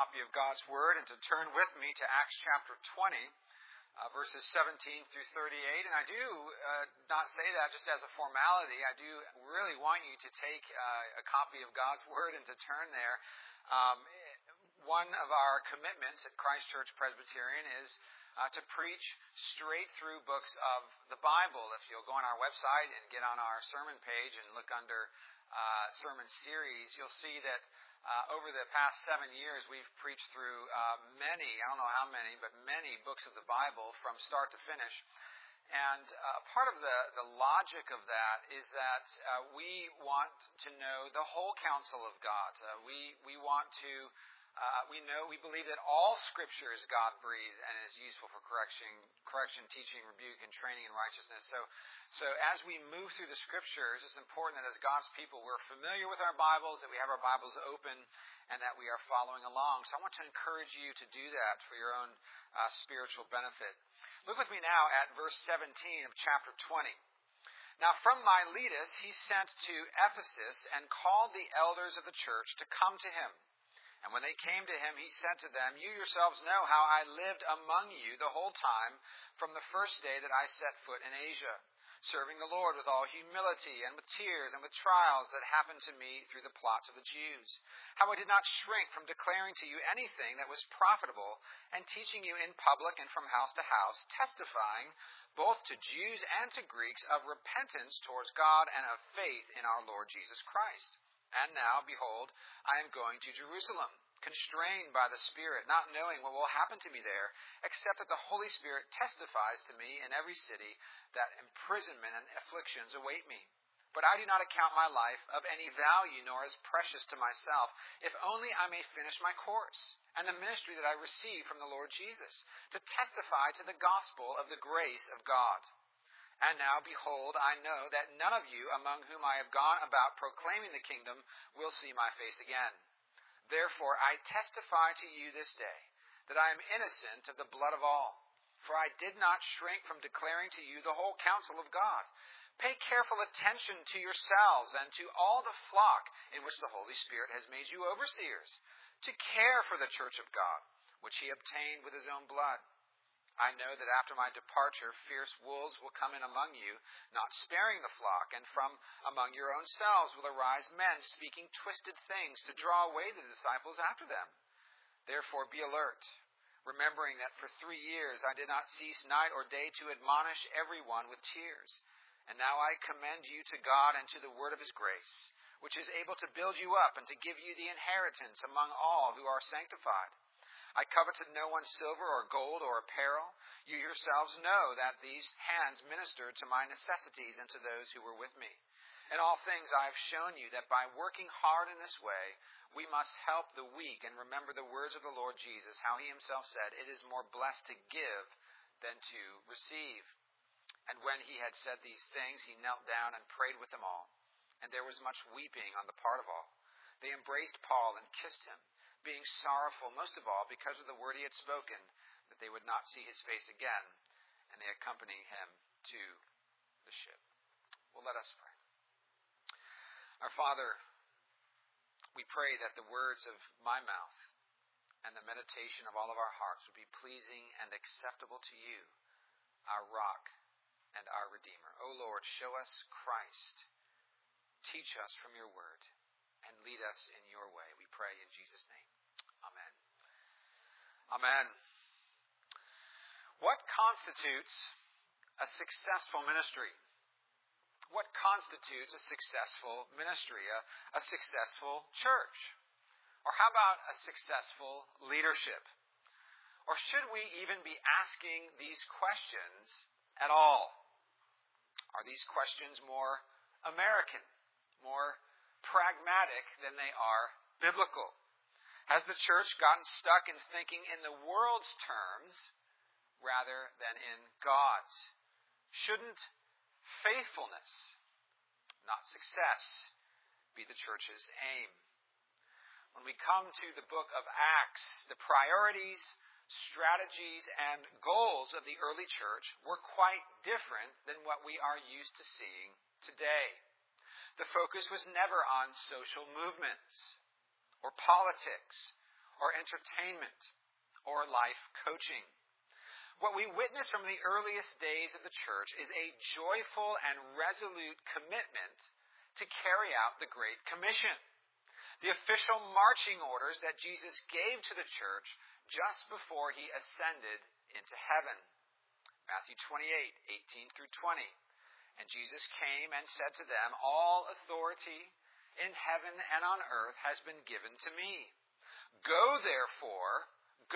copy of God's Word and to turn with me to Acts chapter 20, verses 17 through 38. And I do not say that just as a formality. I do really want you to take a copy of God's Word and to turn there. One of our commitments at Christ Church Presbyterian is to preach straight through books of the Bible. If you'll go on our website and get on our sermon page and look under sermon series, you'll see that over the past 7 years we've preached through many, I don't know how many, but many books of the Bible from start to finish. And part of the logic of that is that we want to know the whole counsel of God. We want to we believe that all Scripture is God-breathed and is useful for correction, teaching, rebuke, and training in righteousness. So as we move through the Scriptures, it's important that as God's people we're familiar with our Bibles, that we have our Bibles open, and that we are following along. So I want to encourage you to do that for your own spiritual benefit. Look with me now at verse 17 of chapter 20. Now from Miletus he sent to Ephesus and called the elders of the church to come to him. And when they came to him, he said to them, "You yourselves know how I lived among you the whole time from the first day that I set foot in Asia, serving the Lord with all humility and with tears and with trials that happened to me through the plots of the Jews. How I did not shrink from declaring to you anything that was profitable and teaching you in public and from house to house, testifying both to Jews and to Greeks of repentance towards God and of faith in our Lord Jesus Christ. And now, behold, I am going to Jerusalem, constrained by the Spirit, not knowing what will happen to me there, except that the Holy Spirit testifies to me in every city that imprisonment and afflictions await me. But I do not account my life of any value, nor as precious to myself, if only I may finish my course, and the ministry that I received from the Lord Jesus, to testify to the gospel of the grace of God. And now, behold, I know that none of you among whom I have gone about proclaiming the kingdom will see my face again. Therefore, I testify to you this day that I am innocent of the blood of all. For I did not shrink from declaring to you the whole counsel of God. Pay careful attention to yourselves and to all the flock in which the Holy Spirit has made you overseers, to care for the church of God, which he obtained with his own blood. I know that after my departure, fierce wolves will come in among you, not sparing the flock, and from among your own selves will arise men speaking twisted things to draw away the disciples after them. Therefore be alert, remembering that for 3 years I did not cease night or day to admonish everyone with tears. And now I commend you to God and to the word of his grace, which is able to build you up and to give you the inheritance among all who are sanctified. I coveted no one's silver or gold or apparel. You yourselves know that these hands ministered to my necessities and to those who were with me. In all things I have shown you that by working hard in this way, we must help the weak and remember the words of the Lord Jesus, how he himself said, "It is more blessed to give than to receive." And when he had said these things, he knelt down and prayed with them all. And there was much weeping on the part of all. They embraced Paul and kissed him, being sorrowful most of all because of the word he had spoken, that they would not see his face again, and they accompanied him to the ship. Well, let us pray. Our Father, we pray that the words of my mouth and the meditation of all of our hearts would be pleasing and acceptable to you, our rock and our Redeemer. O Lord, show us Christ. Teach us from your word and lead us in your way. We pray in Jesus' name. Amen. Amen. What constitutes a successful ministry? What constitutes a successful ministry, a successful church? Or how about a successful leadership? Or should we even be asking these questions at all? Are these questions more American, more pragmatic than they are biblical? Has the church gotten stuck in thinking in the world's terms rather than in God's? Shouldn't faithfulness, not success, be the church's aim? When we come to the book of Acts, the priorities, strategies, and goals of the early church were quite different than what we are used to seeing today. The focus was never on social movements or politics or entertainment or life coaching. What we witness from the earliest days of the church is a joyful and resolute commitment to carry out the Great Commission, the official marching orders that Jesus gave to the church just before he ascended into heaven. Matthew 28:18 through 20. And Jesus came and said to them, "All authority in heaven and on earth has been given to me. Go therefore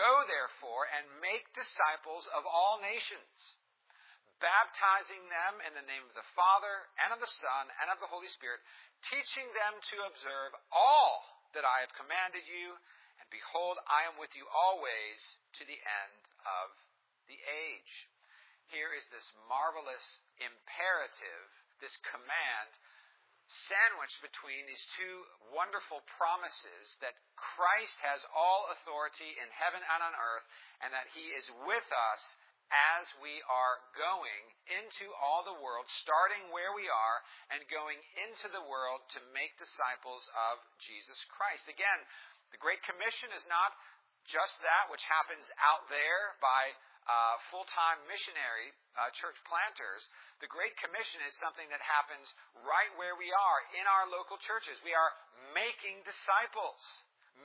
and make disciples of all nations, baptizing them in the name of the Father and of the Son and of the Holy Spirit, teaching them to observe all that I have commanded you, and behold, I am with you always to the end of the age." Here is this marvelous imperative, this command, sandwiched between these two wonderful promises that Christ has all authority in heaven and on earth, and that he is with us as we are going into all the world, starting where we are and going into the world to make disciples of Jesus Christ. Again, the Great Commission is not just that which happens out there by full-time missionary church planters. The Great Commission is something that happens right where we are in our local churches. We are making disciples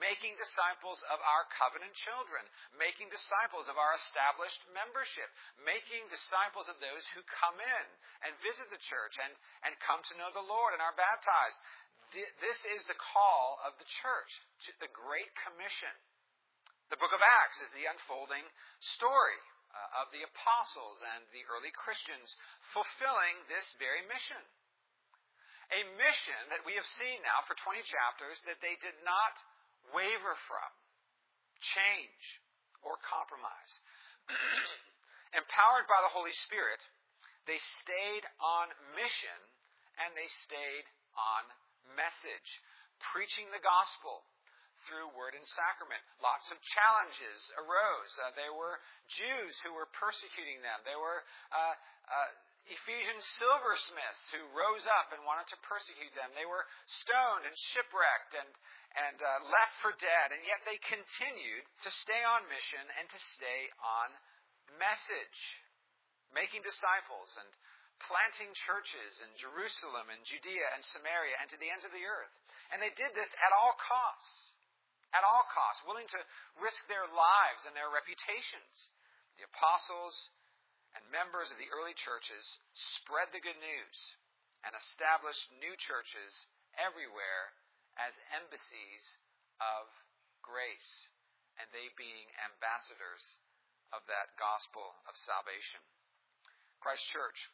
of our covenant children, making disciples of our established membership, making disciples of those who come in and visit the church and come to know the Lord and are baptized. This is the call of the church, the Great Commission. The book of Acts is the unfolding story of the apostles and the early Christians fulfilling this very mission. A mission that we have seen now for 20 chapters that they did not waver from, change, or compromise. Empowered by the Holy Spirit, they stayed on mission and they stayed on message, preaching the gospel through word and sacrament. Lots of challenges arose. There were Jews who were persecuting them. There were Ephesian silversmiths who rose up and wanted to persecute them. They were stoned and shipwrecked and left for dead, and yet they continued to stay on mission and to stay on message, making disciples and planting churches in Jerusalem and Judea and Samaria and to the ends of the earth. And they did this at all costs, willing to risk their lives and their reputations. The apostles and members of the early churches spread the good news and established new churches everywhere as embassies of grace, and they being ambassadors of that gospel of salvation. Christ Church,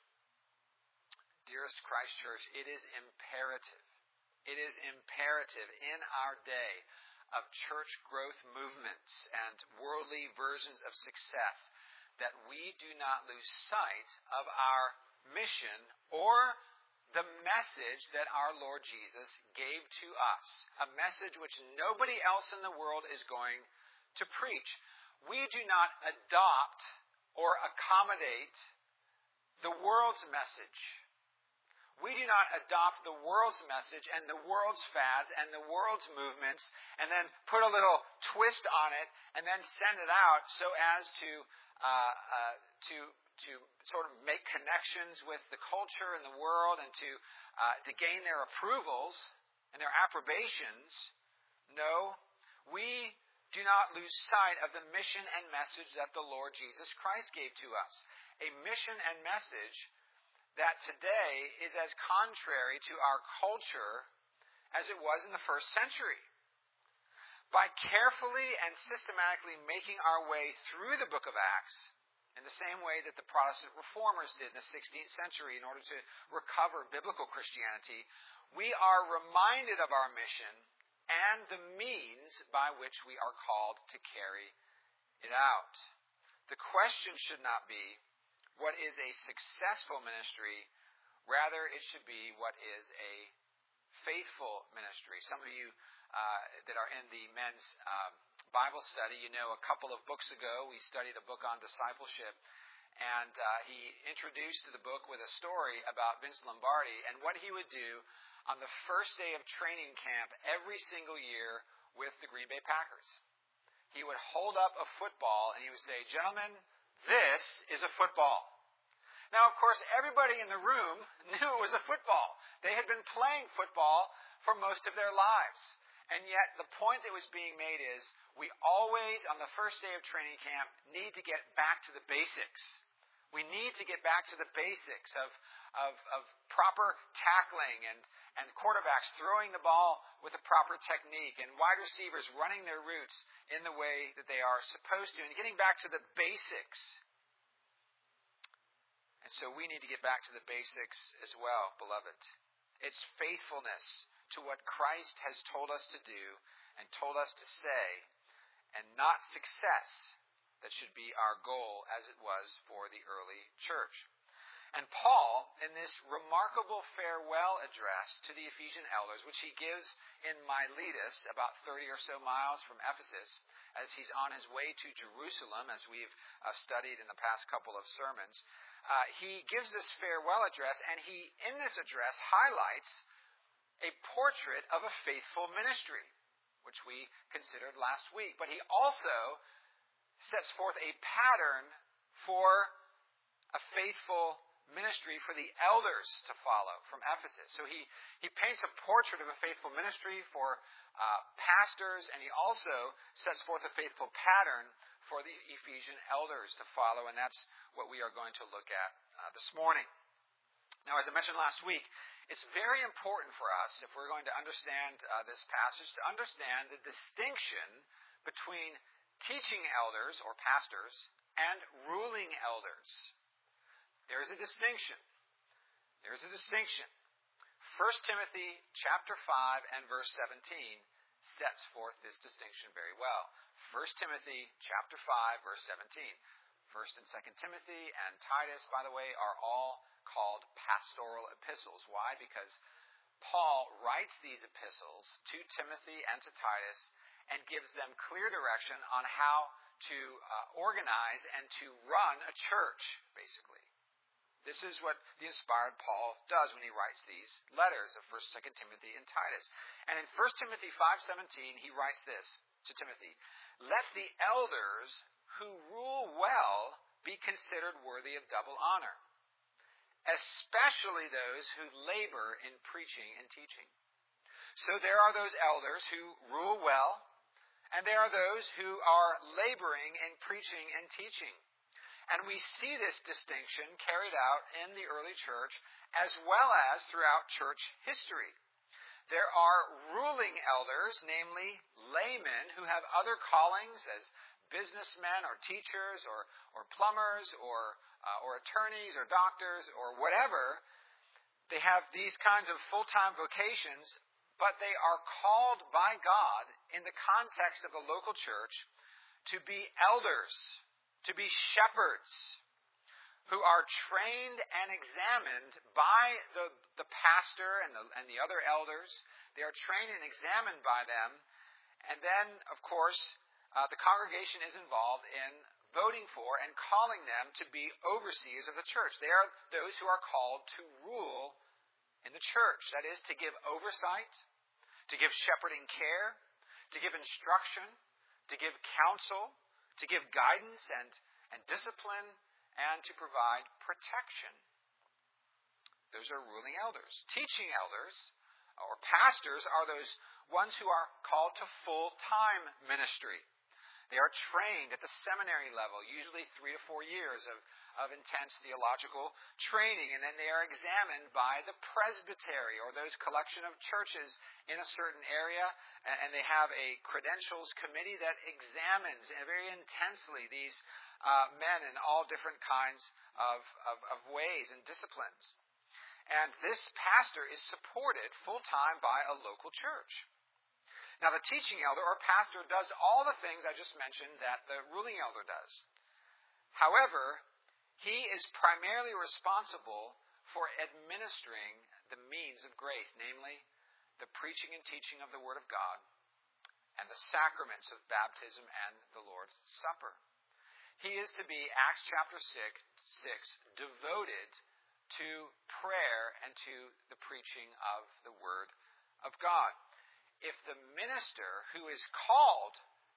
dearest Christ Church, it is imperative in our day of church growth movements and worldly versions of success that we do not lose sight of our mission or the message that our Lord Jesus gave to us, a message which nobody else in the world is going to preach. We do not adopt or accommodate the world's message. We do not adopt the world's message and the world's fads and the world's movements and then put a little twist on it and then send it out so as to sort of make connections with the culture and the world and to gain their approvals and their approbations. No, we do not lose sight of the mission and message that the Lord Jesus Christ gave to us. A mission and message that today is as contrary to our culture as it was in the first century. By carefully and systematically making our way through the book of Acts, in the same way that the Protestant reformers did in the 16th century in order to recover biblical Christianity, we are reminded of our mission and the means by which we are called to carry it out. The question should not be, what is a successful ministry? Rather, it should be, what is a faithful ministry? Some of you that are in the men's Bible study, you know, a couple of books ago, we studied a book on discipleship, and he introduced the book with a story about Vince Lombardi and what he would do on the first day of training camp every single year with the Green Bay Packers. he would hold up a football and he would say, "Gentlemen, this is a football." Now, of course, everybody in the room knew it was a football. They had been playing football for most of their lives. And yet, the point that was being made is, we always, on the first day of training camp, need to get back to the basics. We need to get back to the basics of proper tackling and quarterbacks throwing the ball with the proper technique and wide receivers running their routes in the way that they are supposed to, and getting back to the basics. And so we need to get back to the basics as well, beloved. It's faithfulness to what Christ has told us to do and told us to say, and not success, that should be our goal as it was for the early church. And Paul, in this remarkable farewell address to the Ephesian elders, which he gives in Miletus, about 30 or so miles from Ephesus, as he's on his way to Jerusalem, as we've studied in the past couple of sermons, he gives this farewell address, and he, in this address, highlights a portrait of a faithful ministry, which we considered last week. But he also sets forth a pattern for a faithful ministry for the elders to follow from Ephesus. So he paints a portrait of a faithful ministry for pastors, and he also sets forth a faithful pattern for the Ephesian elders to follow, and that's what we are going to look at this morning. Now, as I mentioned last week, it's very important for us, if we're going to understand this passage, to understand the distinction between teaching elders or pastors and ruling elders. There's a distinction. There's a distinction. 1 Timothy chapter 5 and verse 17 sets forth this distinction very well. 1 Timothy chapter 5 verse 17. 1 and 2 Timothy and Titus, by the way, are all called pastoral epistles. Why? Because Paul writes these epistles to Timothy and to Titus and gives them clear direction on how to organize and to run a church, basically. This is what the inspired Paul does when he writes these letters of 1, 2 Timothy, and Titus. And in 1 Timothy 5:17, he writes this to Timothy: "Let the elders who rule well be considered worthy of double honor, especially those who labor in preaching and teaching." So there are those elders who rule well, and there are those who are laboring in preaching and teaching. And we see this distinction carried out in the early church as well as throughout church history. There are ruling elders, namely laymen, who have other callings as businessmen or teachers or plumbers or attorneys or doctors or whatever. They have these kinds of full-time vocations, but they are called by God in the context of the local church to be elders, to be shepherds, who are trained and examined by the pastor and the other elders. They are trained and examined by them. And then, of course, the congregation is involved in voting for and calling them to be overseers of the church. They are those who are called to rule in the church. That is, to give oversight, to give shepherding care, to give instruction, to give counsel, to give guidance and discipline, and to provide protection. Those are ruling elders. Teaching elders, or pastors, are those ones who are called to full-time ministry. They are trained at the seminary level, usually 3 to 4 years of intense theological training, and then they are examined by the presbytery, or those collection of churches in a certain area, and they have a credentials committee that examines very intensely these men in all different kinds of ways and disciplines. And this pastor is supported full-time by a local church. Now, the teaching elder or pastor does all the things I just mentioned that the ruling elder does. However, he is primarily responsible for administering the means of grace, namely the preaching and teaching of the Word of God and the sacraments of baptism and the Lord's Supper. He is to be, Acts chapter 6, devoted to prayer and to the preaching of the Word of God. If the minister who is called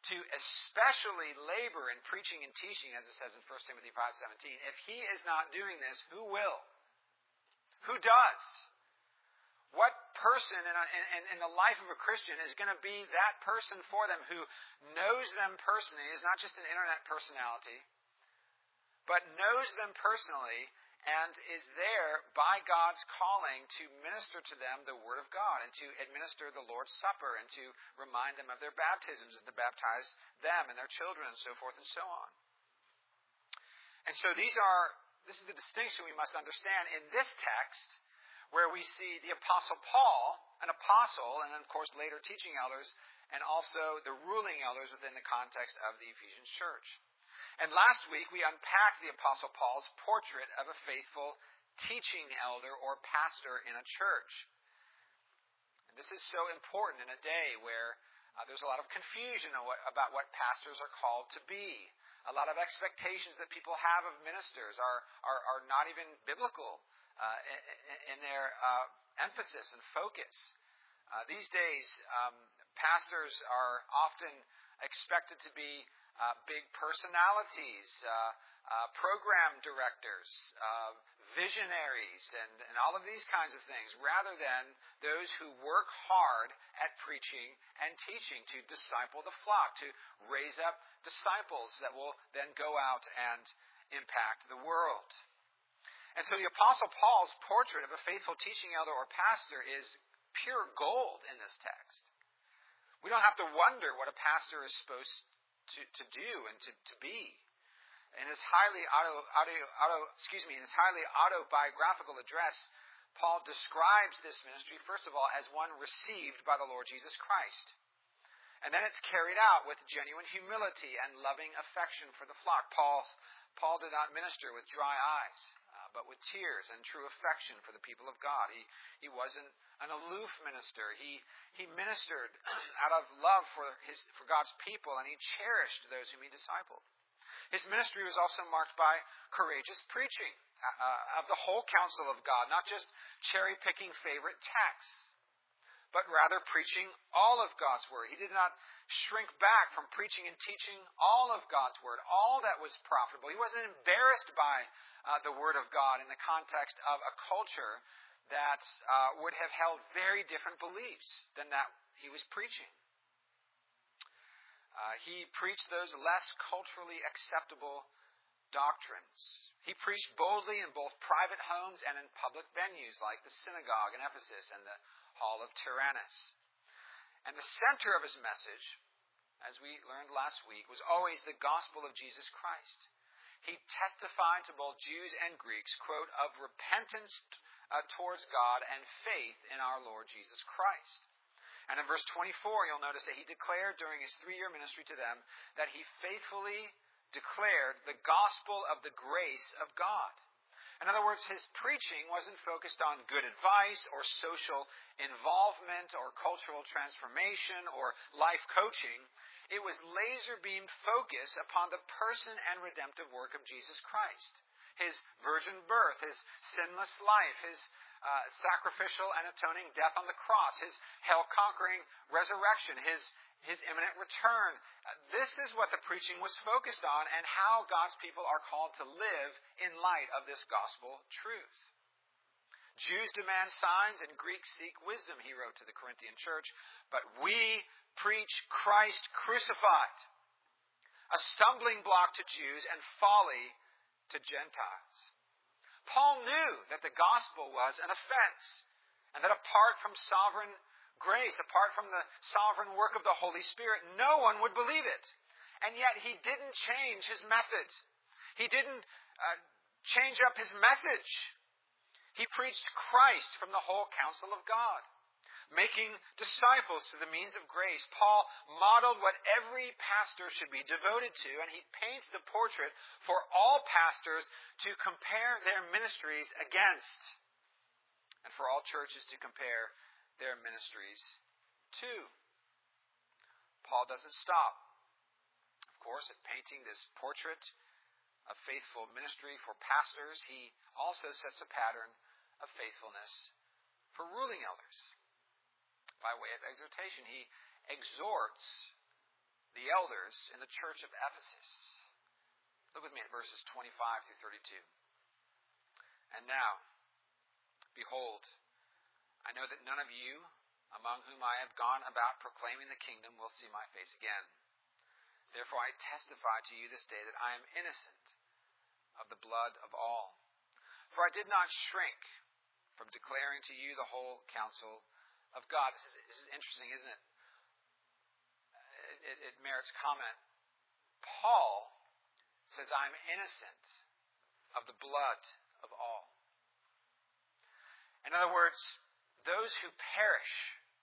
to especially labor in preaching and teaching, as it says in 1 Timothy 5:17. If he is not doing this, who will? Who does? What person in the life of a Christian is going to be that person for them who knows them personally, is not just an internet personality, but knows them personally and is there by God's calling to minister to them the Word of God and to administer the Lord's Supper and to remind them of their baptisms and to baptize them and their children and so forth and so on. And so this is the distinction we must understand in this text, where we see the Apostle Paul, an apostle, and then of course later teaching elders, and also the ruling elders within the context of the Ephesian church. And last week we unpacked the Apostle Paul's portrait of a faithful teaching elder or pastor in a church. And this is so important in a day where there's a lot of confusion about what pastors are called to be. A lot of expectations that people have of ministers are not even biblical in their emphasis and focus. These days, pastors are often expected to be big personalities, program directors, visionaries, and all of these kinds of things, rather than those who work hard at preaching and teaching to disciple the flock, to raise up disciples that will then go out and impact the world. And so the Apostle Paul's portrait of a faithful teaching elder or pastor is pure gold in this text. We don't have to wonder what a pastor is supposed to do and to be. In his highly autobiographical address, Paul describes this ministry, first of all, as one received by the Lord Jesus Christ. And then it's carried out with genuine humility and loving affection for the flock. Paul did not minister with dry eyes, but with tears and true affection for the people of God. He wasn't an aloof minister. He ministered out of love for God's people, and he cherished those whom he discipled. His ministry was also marked by courageous preaching of the whole counsel of God, not just cherry-picking favorite texts, but rather preaching all of God's Word. He did not shrink back from preaching and teaching all of God's Word, all that was profitable. He wasn't embarrassed by the Word of God in the context of a culture that would have held very different beliefs than that he was preaching. He preached those less culturally acceptable doctrines. He preached boldly in both private homes and in public venues like the synagogue in Ephesus and the Hall of Tyrannus. And the center of his message, as we learned last week, was always the gospel of Jesus Christ. He testified to both Jews and Greeks, quote, of repentance towards God and faith in our Lord Jesus Christ. And in verse 24, you'll notice that he declared during his 3-year ministry to them that he faithfully declared the gospel of the grace of God. In other words, his preaching wasn't focused on good advice or social involvement or cultural transformation or life coaching. It was laser-beamed focus upon the person and redemptive work of Jesus Christ. His virgin birth, his sinless life, his sacrificial and atoning death on the cross, his hell-conquering resurrection, his imminent return. This is what the preaching was focused on and how God's people are called to live in light of this gospel truth. Jews demand signs and Greeks seek wisdom, he wrote to the Corinthian church, but we preach Christ crucified, a stumbling block to Jews and folly to Gentiles. Paul knew that the gospel was an offense and that apart from sovereign grace, apart from the sovereign work of the Holy Spirit, no one would believe it. And yet he didn't change his methods. He didn't change up his message. He preached Christ from the whole counsel of God, making disciples through the means of grace. Paul modeled what every pastor should be devoted to, and he paints the portrait for all pastors to compare their ministries against, and for all churches to compare their ministries to. Paul doesn't stop, of course, at painting this portrait of faithful ministry for pastors. He also sets a pattern of faithfulness for ruling elders. By way of exhortation, he exhorts the elders in the church of Ephesus. Look with me at verses 25 through 32. And now, behold, I know that none of you, among whom I have gone about proclaiming the kingdom, will see my face again. Therefore I testify to you this day that I am innocent of the blood of all. For I did not shrink from declaring to you the whole counsel of God. This is interesting, isn't it? It merits comment. Paul says, I'm innocent of the blood of all. In other words, those who perish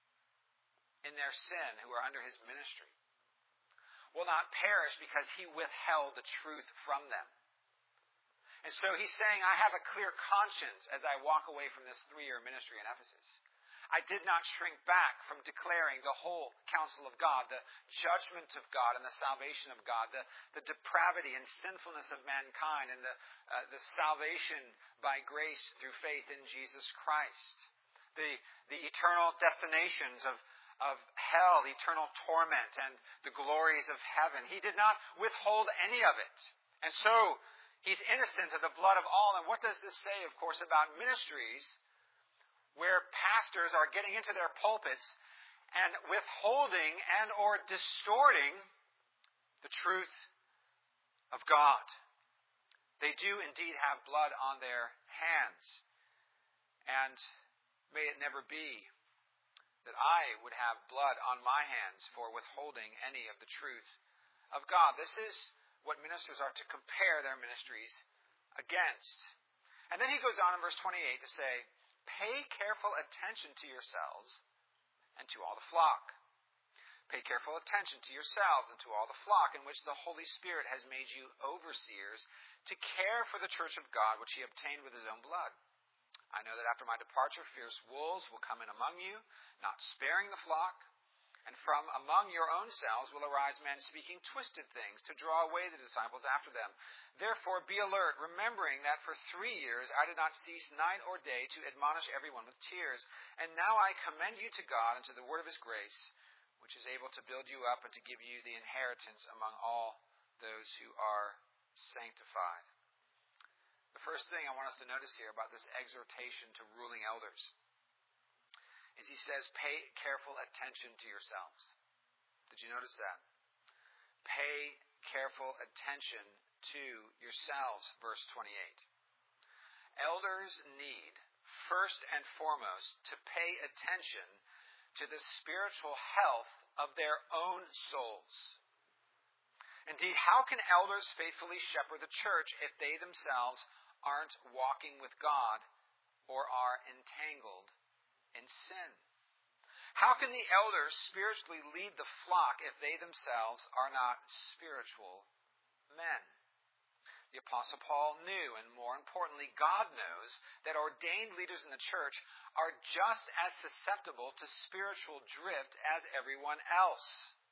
in their sin, who are under his ministry, will not perish because he withheld the truth from them. And so he's saying, I have a clear conscience as I walk away from this 3-year ministry in Ephesus. I did not shrink back from declaring the whole counsel of God, the judgment of God and the salvation of God, the depravity and sinfulness of mankind, and the salvation by grace through faith in Jesus Christ. The eternal destinations of hell, eternal torment, and the glories of heaven. He did not withhold any of it. And so, he's innocent of the blood of all. And what does this say, of course, about ministries where pastors are getting into their pulpits and withholding and or distorting the truth of God? They do indeed have blood on their hands. And may it never be that I would have blood on my hands for withholding any of the truth of God. This is what ministers are to compare their ministries against. And then he goes on in verse 28 to say, pay careful attention to yourselves and to all the flock. Pay careful attention to yourselves and to all the flock in which the Holy Spirit has made you overseers to care for the church of God which he obtained with his own blood. I know that after my departure, fierce wolves will come in among you, not sparing the flock. And from among your own selves will arise men speaking twisted things to draw away the disciples after them. Therefore be alert, remembering that for 3 years I did not cease night or day to admonish everyone with tears. And now I commend you to God and to the word of his grace, which is able to build you up and to give you the inheritance among all those who are sanctified. The first thing I want us to notice here about this exhortation to ruling elders is he says, pay careful attention to yourselves. Did you notice that? Pay careful attention to yourselves, verse 28. Elders need, first and foremost, to pay attention to the spiritual health of their own souls. Indeed, how can elders faithfully shepherd the church if they themselves aren't walking with God or are entangled in sin? How can the elders spiritually lead the flock if they themselves are not spiritual men? The Apostle Paul knew, and more importantly, God knows, that ordained leaders in the church are just as susceptible to spiritual drift as everyone else.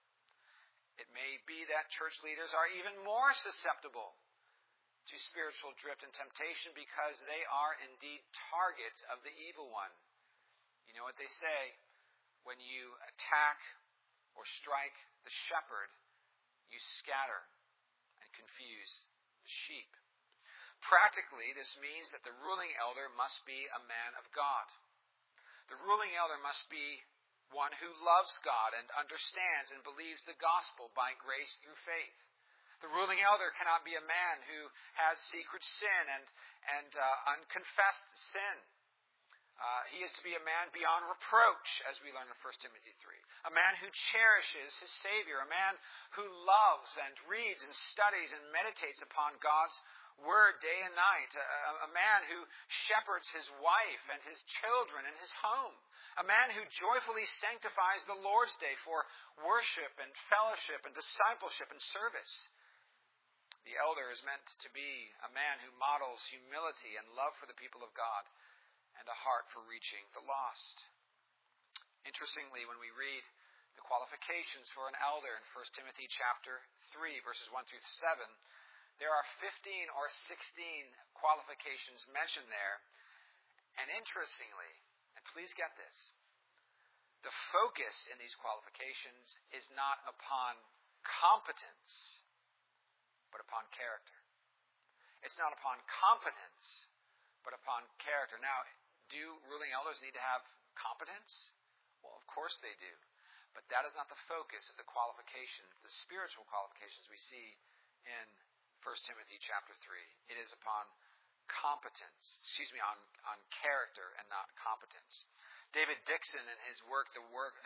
It may be that church leaders are even more susceptible to spiritual drift and temptation because they are indeed targets of the evil one. You know what they say? When you attack or strike the shepherd, you scatter and confuse the sheep. Practically, this means that the ruling elder must be a man of God. The ruling elder must be one who loves God and understands and believes the gospel by grace through faith. The ruling elder cannot be a man who has secret sin and unconfessed sin. He is to be a man beyond reproach, as we learn in 1 Timothy 3. A man who cherishes his Savior. A man who loves and reads and studies and meditates upon God's Word day and night. A man who shepherds his wife and his children and his home. A man who joyfully sanctifies the Lord's Day for worship and fellowship and discipleship and service. The elder is meant to be a man who models humility and love for the people of God, and a heart for reaching the lost. Interestingly, when we read the qualifications for an elder in 1 Timothy chapter 3, verses 1 through 7, there are 15 or 16 qualifications mentioned there. And interestingly, and please get this, the focus in these qualifications is not upon competence, but upon character. It's not upon competence, but upon character. Now, do ruling elders need to have competence? Well, of course they do. But that is not the focus of the qualifications, the spiritual qualifications we see in 1 Timothy chapter 3. It is upon competence, on character and not competence. David Dixon, in his book, The Work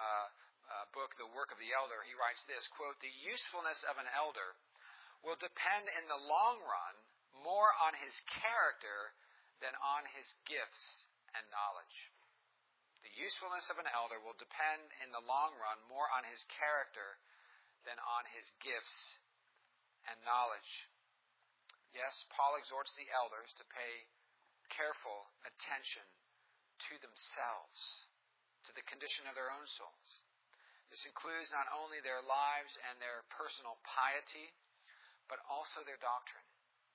of the Elder, he writes this, quote, "The usefulness of an elder will depend in the long run more on his character than on his gifts and knowledge." The usefulness of an elder will depend in the long run more on his character than on his gifts and knowledge. Yes, Paul exhorts the elders to pay careful attention to themselves, to the condition of their own souls. This includes not only their lives and their personal piety, but also their doctrine.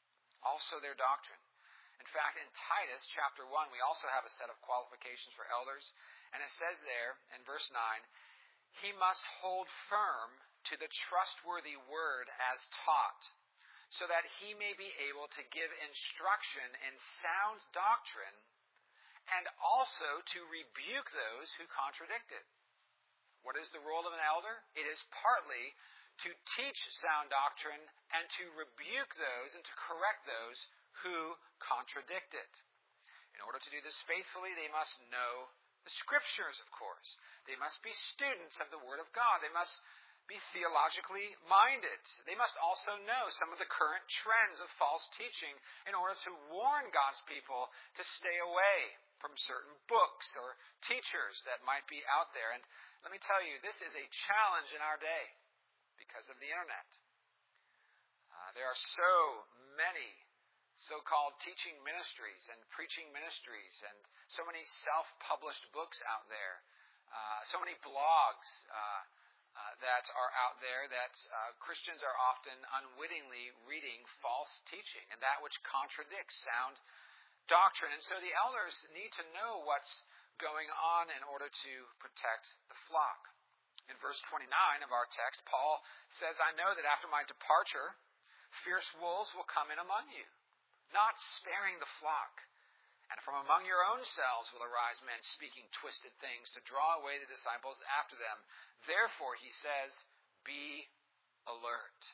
In fact, in Titus chapter 1, we also have a set of qualifications for elders. And it says there in verse 9, "He must hold firm to the trustworthy word as taught, so that he may be able to give instruction in sound doctrine and also to rebuke those who contradict it." What is the role of an elder? It is partly to teach sound doctrine and to rebuke those and to correct those who contradict it. In order to do this faithfully, they must know the Scriptures, of course. They must be students of the Word of God. They must be theologically minded. They must also know some of the current trends of false teaching in order to warn God's people to stay away from certain books or teachers that might be out there. And let me tell you, this is a challenge in our day because of the internet. There are so many so-called teaching ministries and preaching ministries and so many self-published books out there, so many blogs that are out there that Christians are often unwittingly reading false teaching and that which contradicts sound doctrine. And so the elders need to know what's going on in order to protect the flock. In verse 29 of our text, Paul says, "I know that after my departure, fierce wolves will come in among you, not sparing the flock. And from among your own selves will arise men speaking twisted things to draw away the disciples after them. Therefore," he says, "be alert."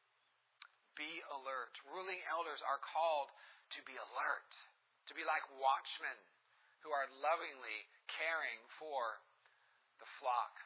Be alert. Ruling elders are called to be alert, to be like watchmen who are lovingly caring for the flock.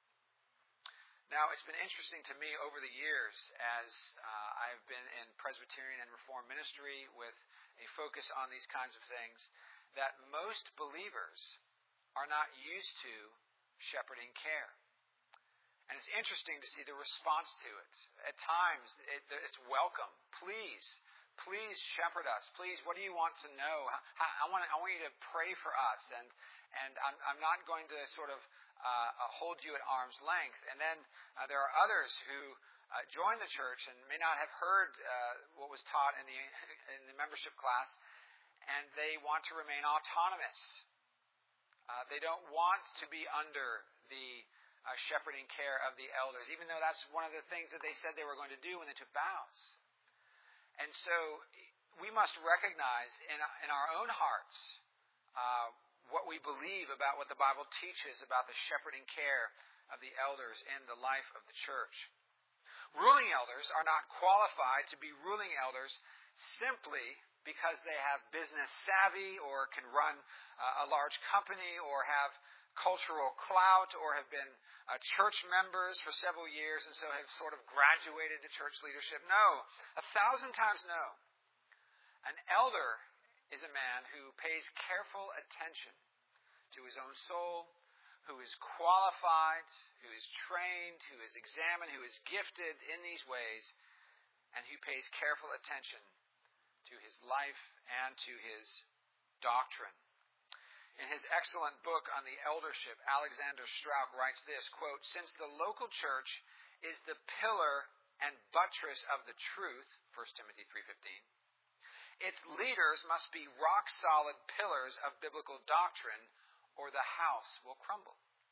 Now, it's been interesting to me over the years as I've been in Presbyterian and Reformed ministry with a focus on these kinds of things, that most believers are not used to shepherding care. And it's interesting to see the response to it. At times, it's welcome. Please shepherd us. Please, what do you want to know? I want you to pray for us. And I'm not going to sort of hold you at arm's length. And then there are others who join the church and may not have heard what was taught in the membership class, and they want to remain autonomous. They don't want to be under the shepherding care of the elders, even though that's one of the things that they said they were going to do when they took vows. And so we must recognize in our own hearts what we believe about what the Bible teaches about the shepherding care of the elders in the life of the church. Ruling elders are not qualified to be ruling elders simply because they have business savvy or can run a large company or have cultural clout or have been church members for several years and so have sort of graduated to church leadership. No, 1,000 times no. An elder is a man who pays careful attention to his own soul, who is qualified, who is trained, who is examined, who is gifted in these ways, and who pays careful attention to his life and to his doctrine. In his excellent book on the eldership, Alexander Strauch writes this, quote, "Since the local church is the pillar and buttress of the truth," 1 Timothy 3:15, "its leaders must be rock-solid pillars of biblical doctrine, or the house will crumble.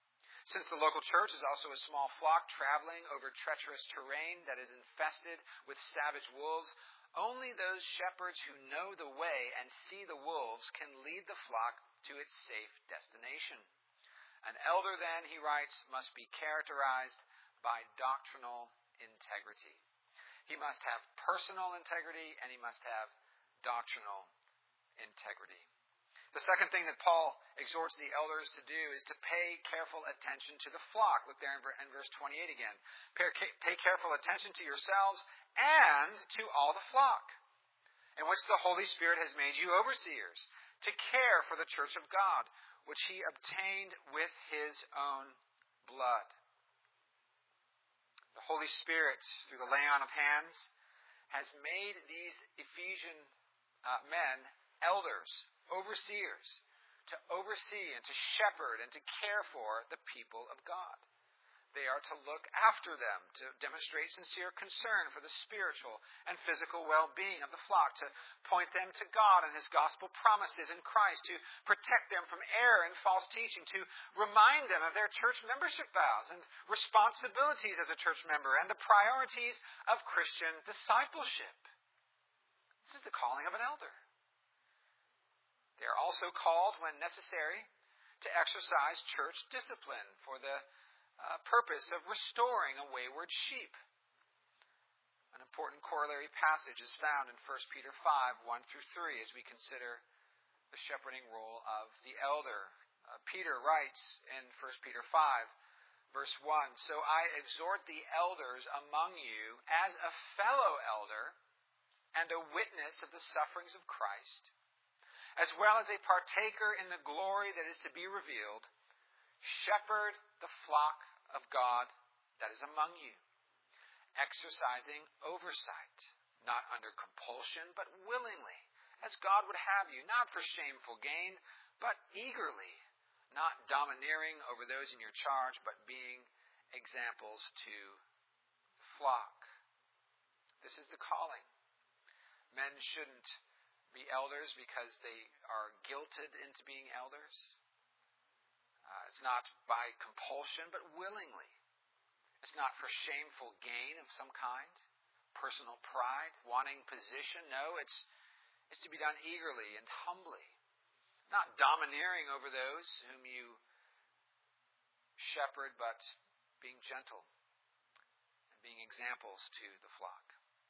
Since the local church is also a small flock traveling over treacherous terrain that is infested with savage wolves, only those shepherds who know the way and see the wolves can lead the flock to its safe destination. An elder, then, he writes, must be characterized by doctrinal integrity. He must have personal integrity, and he must have doctrinal integrity. The second thing that Paul exhorts the elders to do is to pay careful attention to the flock. Look there in verse 28 again. Pay careful attention to yourselves and to all the flock, in which the Holy Spirit has made you overseers, to care for the church of God, which he obtained with his own blood. The Holy Spirit, through the laying on of hands, has made these Ephesian men elders, overseers, to oversee and to shepherd and to care for the people of God. They are to look after them, to demonstrate sincere concern for the spiritual and physical well-being of the flock, to point them to God and his gospel promises in Christ, to protect them from error and false teaching, to remind them of their church membership vows and responsibilities as a church member and the priorities of Christian discipleship. This is the calling of an elder. They are also called, when necessary, to exercise church discipline for the purpose of restoring a wayward sheep. An important corollary passage is found in 1 Peter 5, 1-3, as we consider the shepherding role of the elder. Peter writes in 1 Peter 5, verse 1, "So I exhort the elders among you as a fellow elder and a witness of the sufferings of Christ, as well as a partaker in the glory that is to be revealed, shepherd the flock of God that is among you, exercising oversight, not under compulsion, but willingly, as God would have you, not for shameful gain, but eagerly, not domineering over those in your charge, but being examples to the flock." This is the calling. Men shouldn't be elders because they are guilted into being elders. It's not by compulsion, but willingly. It's not for shameful gain of some kind, personal pride, wanting position. No, it's to be done eagerly and humbly, not domineering over those whom you shepherd, but being gentle and being examples to the flock.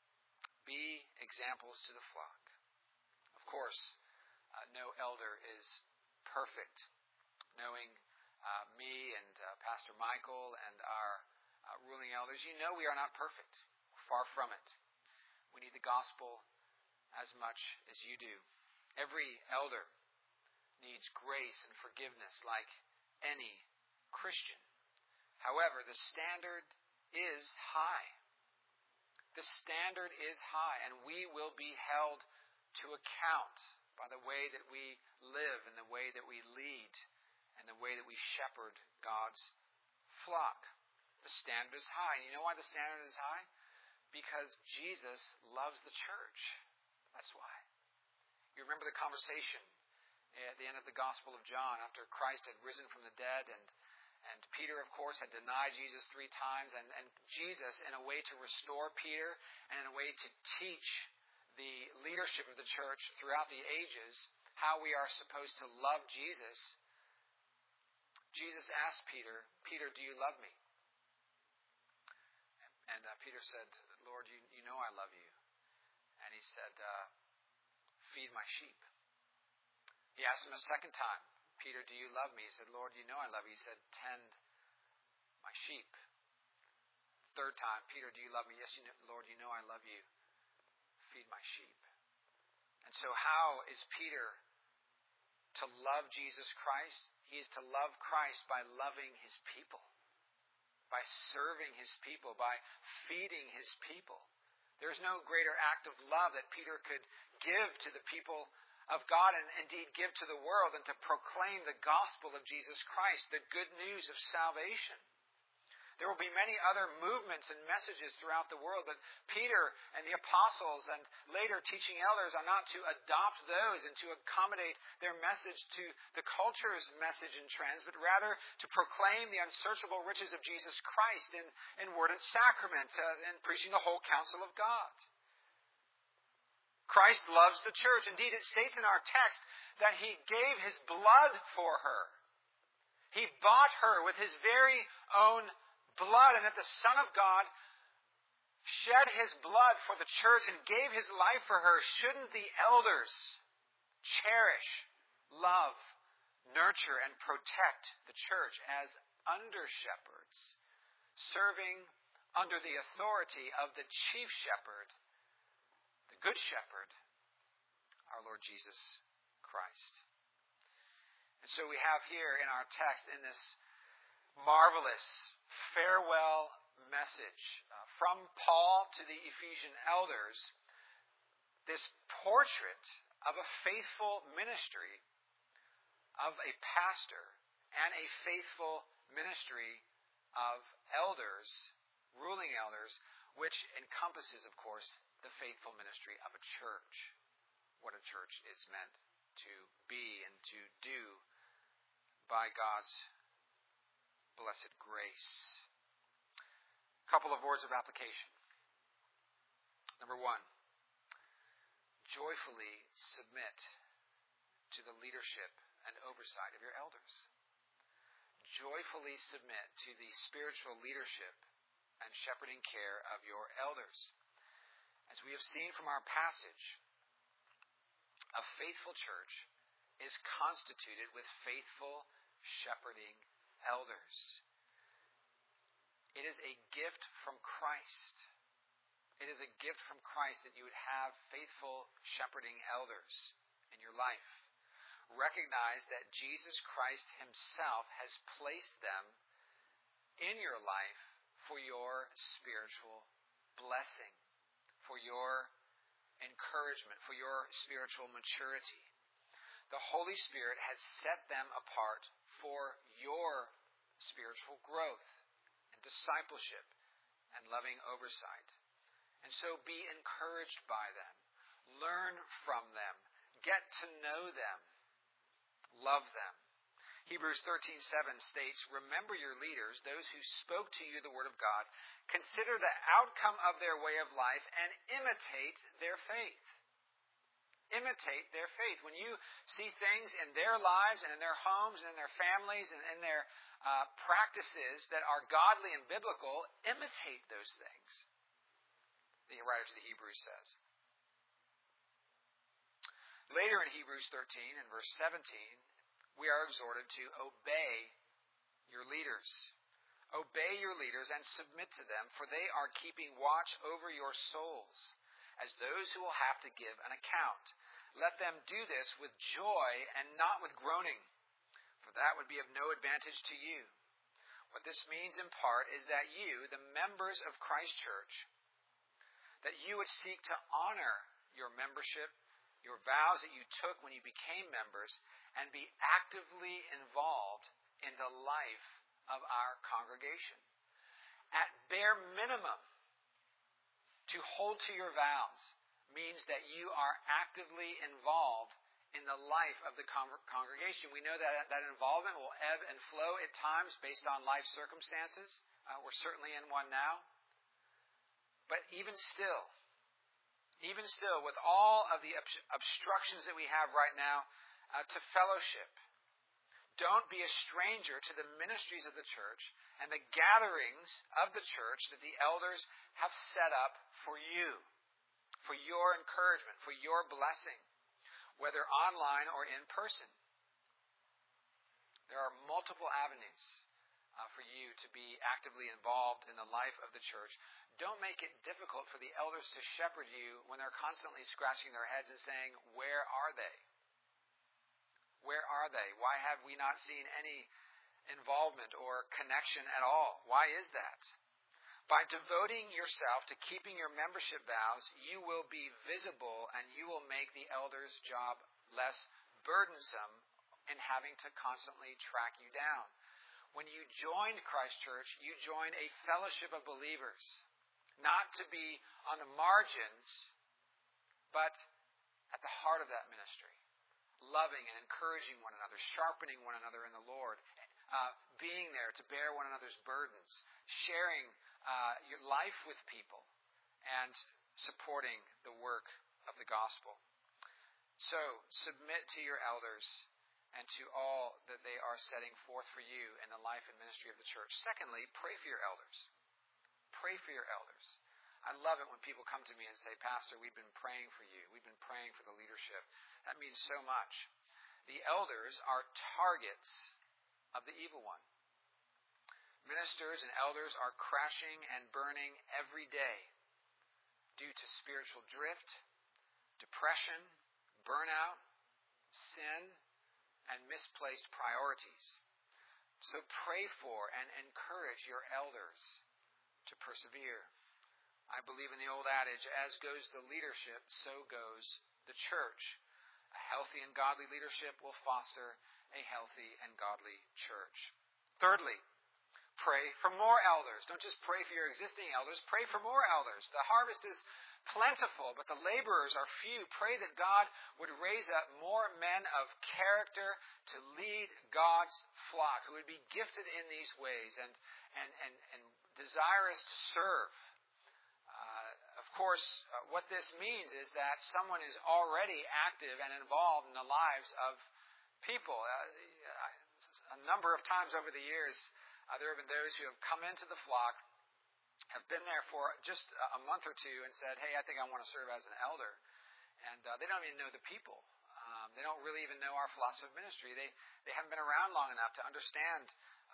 Be examples to the flock. Of course, no elder is perfect. Knowing me and Pastor Michael and our ruling elders, you know we are not perfect. Far from it. We need the gospel as much as you do. Every elder needs grace and forgiveness like any Christian. However, the standard is high. The standard is high, and we will be held to account by the way that we live and the way that we lead and the way that we shepherd God's flock. The standard is high. And you know why the standard is high? Because Jesus loves the church. That's why. You remember the conversation at the end of the Gospel of John after Christ had risen from the dead, and Peter, of course, had denied Jesus 3 times, and Jesus, in a way to restore Peter and in a way to teach the leadership of the church throughout the ages how we are supposed to love Jesus, Jesus asked Peter, "Peter, do you love me?" And Peter said, "Lord, you know I love you." And he said, "Feed my sheep." He asked him a second time, "Peter, do you love me?" He said, "Lord, you know I love you." He said, "Tend my sheep." Third time, "Peter, do you love me?" "Yes, Lord, you know I love you. Feed my sheep." And so how is Peter to love Jesus Christ? He is to love Christ by loving his people, by serving his people, by feeding his people. There's no greater act of love that Peter could give to the people of God, and indeed give to the world, than to proclaim the gospel of Jesus Christ, the good news of salvation. There will be many other movements and messages throughout the world, but Peter and the apostles and later teaching elders are not to adopt those and to accommodate their message to the culture's message and trends, but rather to proclaim the unsearchable riches of Jesus Christ in word and sacrament, and preaching the whole counsel of God. Christ loves the church. Indeed, it states in our text that He gave His blood for her. He bought her with His very own blood, and that the Son of God shed His blood for the church and gave His life for her. Shouldn't the elders cherish, love, nurture, and protect the church as under-shepherds, serving under the authority of the chief shepherd, the good shepherd, our Lord Jesus Christ? And so we have here in our text, in this marvelous farewell message from Paul to the Ephesian elders, this portrait of a faithful ministry of a pastor and a faithful ministry of elders, ruling elders, which encompasses, of course, the faithful ministry of a church, what a church is meant to be and to do by God's blessed grace. A couple of words of application. Number one, joyfully submit to the leadership and oversight of your elders. Joyfully submit to the spiritual leadership and shepherding care of your elders. As we have seen from our passage, a faithful church is constituted with faithful shepherding elders. It is a gift from Christ. It is a gift from Christ that you would have faithful shepherding elders in your life. Recognize that Jesus Christ Himself has placed them in your life for your spiritual blessing, for your encouragement, for your spiritual maturity. The Holy Spirit has set them apart for your spiritual growth and discipleship and loving oversight. And so be encouraged by them. Learn from them. Get to know them. Love them. Hebrews 13:7 states, "Remember your leaders, those who spoke to you the word of God. Consider the outcome of their way of life and imitate their faith." Imitate their faith. When you see things in their lives and in their homes and in their families and in their practices that are godly and biblical, imitate those things, the writer to the Hebrews says. Later in Hebrews 13, in verse 17, we are exhorted to obey your leaders. Obey your leaders and submit to them, for they are keeping watch over your souls, as those who will have to give an account. Let them do this with joy and not with groaning, for that would be of no advantage to you. What this means in part is that you, the members of Christ Church, that you would seek to honor your membership, your vows that you took when you became members, and be actively involved in the life of our congregation. At bare minimum, to hold to your vows means that you are actively involved in the life of the congregation. We know that that involvement will ebb and flow at times based on life circumstances. We're certainly in one now. But even still, with all of the obstructions that we have right now to fellowship, don't be a stranger to the ministries of the church and the gatherings of the church that the elders have set up for you, for your encouragement, for your blessing, whether online or in person. There are multiple avenues for you to be actively involved in the life of the church. Don't make it difficult for the elders to shepherd you when they're constantly scratching their heads and saying, "Where are they? Where are they? Why have we not seen any involvement or connection at all? Why is that?" By devoting yourself to keeping your membership vows, you will be visible and you will make the elder's job less burdensome in having to constantly track you down. when you joined Christ Church, you joined a fellowship of believers, not to be on the margins, but at the heart of that ministry, loving and encouraging one another, sharpening one another in the Lord, being there to bear one another's burdens, sharing your life with people, and supporting the work of the gospel. So, submit to your elders and to all that they are setting forth for you in the life and ministry of the church. Secondly, pray for your elders. Pray for your elders. I love it when people come to me and say, Pastor, we've been praying for you. We've been praying for the leadership. That means so much. The elders are targets of the evil one. Ministers and elders are crashing and burning every day due to spiritual drift, depression, burnout, sin, and misplaced priorities. So pray for and encourage your elders to persevere. I believe in the old adage, as goes the leadership, so goes the church. A healthy and godly leadership will foster a healthy and godly church. Thirdly, pray for more elders. Don't just pray for your existing elders, pray for more elders. The harvest is plentiful, but the laborers are few. Pray that God would raise up more men of character to lead God's flock, who would be gifted in these ways and desirous to serve. Of course, what this means is that someone is already active and involved in the lives of people. A number of times over the years, there have been those who have come into the flock, have been there for just a month or two and said, hey, I think I want to serve as an elder. And they don't even know the people. They don't really even know our philosophy of ministry. They haven't been around long enough to understand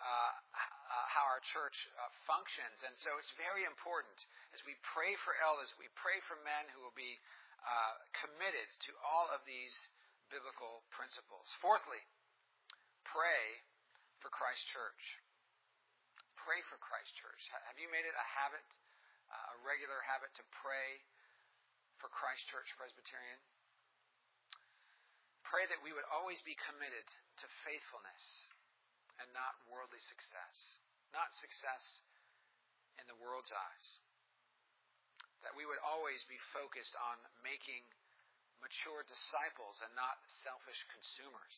how our church functions. And so it's very important as we pray for elders, we pray for men who will be committed to all of these biblical principles. Fourthly, pray for Christ Church. Pray for Christ Church. Have you made it a habit, a regular habit, to pray for Christ Church Presbyterian? Pray that we would always be committed to faithfulness and not worldly success. Not success in the world's eyes. That we would always be focused on making mature disciples and not selfish consumers.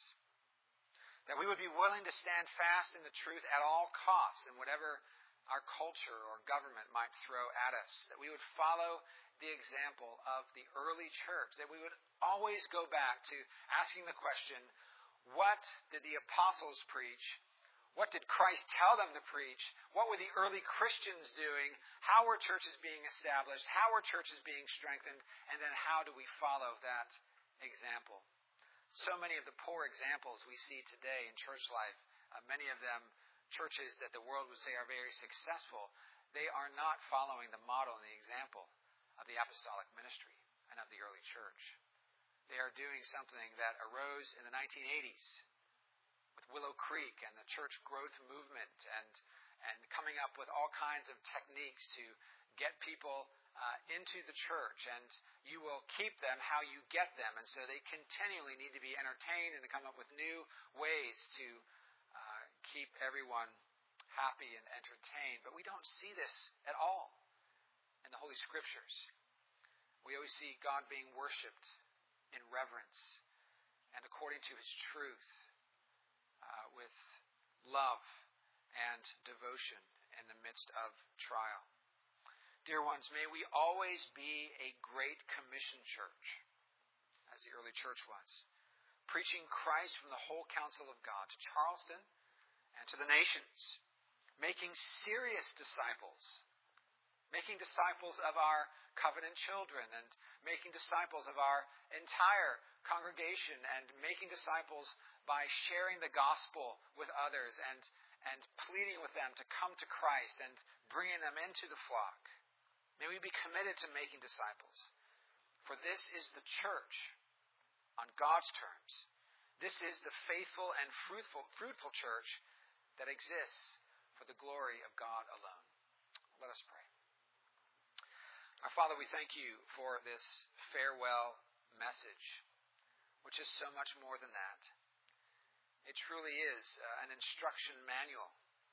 That we would be willing to stand fast in the truth at all costs in whatever our culture or government might throw at us. That we would follow the example of the early church. That we would always go back to asking the question, what did the apostles preach? What did Christ tell them to preach? What were the early Christians doing? How were churches being established? How were churches being strengthened? And then how do we follow that example? So many of the poor examples we see today in church life, many of them churches that the world would say are very successful, they are not following the model and the example of the apostolic ministry and of the early church. They are doing something that arose in the 1980s with Willow Creek and the church growth movement and coming up with all kinds of techniques to get people into the church, and you will keep them how you get them. And so they continually need to be entertained and to come up with new ways to keep everyone happy and entertained. But we don't see this at all in the Holy Scriptures. We always see God being worshipped in reverence and according to His truth, with love and devotion in the midst of trial. Dear ones, may we always be a Great Commission church, as the early church was, preaching Christ from the whole counsel of God to Charleston and to the nations, making serious disciples, making disciples of our covenant children and making disciples of our entire congregation and making disciples by sharing the gospel with others and pleading with them to come to Christ and bringing them into the flock. May we be committed to making disciples. For this is the church on God's terms. This is the faithful and fruitful church that exists for the glory of God alone. Let us pray. Our Father, we thank you for this farewell message, which is so much more than that. It truly is an instruction manual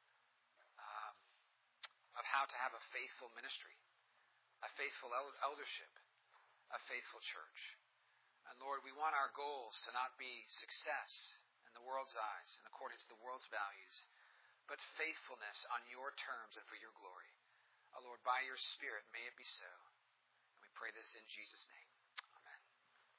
of how to have a faithful ministry, a faithful eldership, a faithful church. And Lord, we want our goals to not be success in the world's eyes and according to the world's values, but faithfulness on your terms and for your glory. Oh Lord, by your Spirit, may it be so. And we pray this in Jesus' name.